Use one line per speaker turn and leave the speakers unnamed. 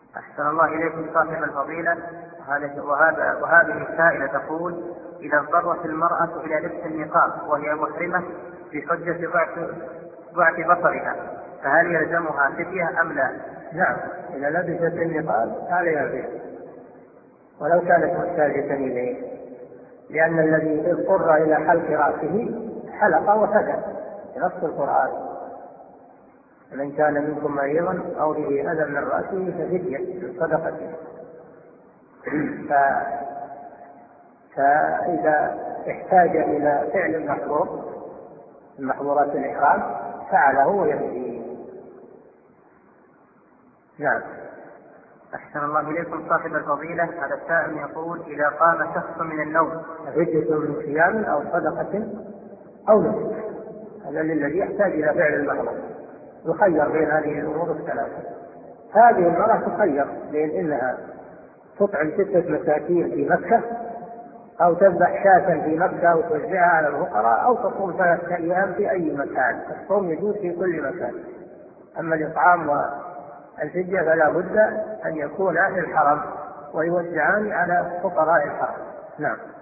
أحسن الله إليكم صاحب الفضيلة. وهذه السائلة تقول: إذا اضطرت المرأة إلى لبس النقاب وهي محرمة بحجة ضعف بصرها، فهل يلزمها فدية أم لا؟
نعم، إذا لبست النقاب عليها فدية ولو كانت محتاجة إليه، لأن الذي اضطر إلى حلق رأسه حلق وفدى بنص القرآن: من كان منكم مريضا أو به أذى من رأسه ففدية من صدقة. فإذا احتاج إلى فعل محظور من محظورات الإحرام فعله ويفديه. نعم.
أحسن الله إليكم صاحب الفضيلة. هذا السائل يقول: إذا قام شخص من النوم،
فدية من صيام أو صدقة أو نسك. هذا للذي يحتاج إلى فعل المحظور، يخير بين هذه الأمور الثلاثة. هذه المرأة تخير بين إنها تطعم 6 مساكين في مكة، أو تذبح شاة في مكة وتوزعها على الفقراء، أو تصوم 3 أيام في أي مكان. الصوم يجوز في كل مكان. أما الإطعام والفدية فلا بد أن يكون في الحرم ويوزعان على فقراء الحرم. نعم.